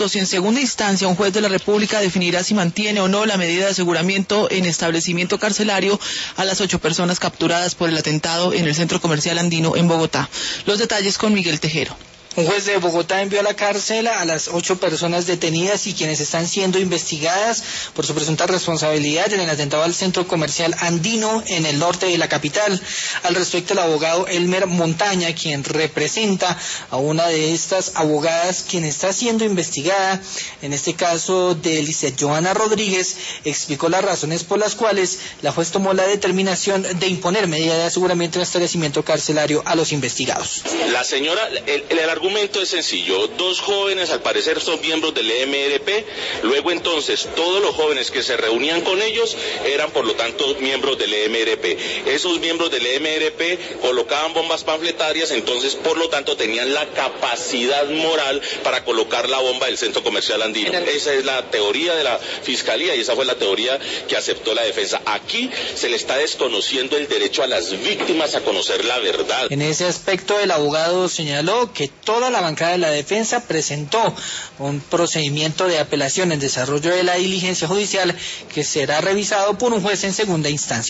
minutos y en segunda instancia un juez de la República definirá si mantiene o no la medida de aseguramiento en establecimiento carcelario a las 8 personas capturadas por el atentado en el Centro Comercial Andino en Bogotá. Los detalles con Miguel Tejero. Un juez de Bogotá envió a la cárcel a las 8 personas detenidas y quienes están siendo investigadas por su presunta responsabilidad en el atentado al Centro Comercial Andino en el norte de la capital. Al respecto, el abogado Elmer Montaña, quien representa a una de estas abogadas quien está siendo investigada, en este caso de Lizeth Johanna Rodríguez, explicó las razones por las cuales la juez tomó la determinación de imponer medida de aseguramiento en establecimiento carcelario a los investigados. La señora, el argumento es sencillo. 2 jóvenes al parecer son miembros del EMRP, luego entonces todos los jóvenes que se reunían con ellos eran por lo tanto miembros del EMRP. Esos miembros del EMRP colocaban bombas panfletarias, entonces por lo tanto tenían la capacidad moral para colocar la bomba del Centro Comercial Andino. Esa es la teoría de la Fiscalía y esa fue la teoría que aceptó la defensa. Aquí se le está desconociendo el derecho a las víctimas a conocer la verdad. En ese aspecto el abogado señaló que toda la bancada de la defensa presentó un procedimiento de apelación en desarrollo de la diligencia judicial que será revisado por un juez en segunda instancia.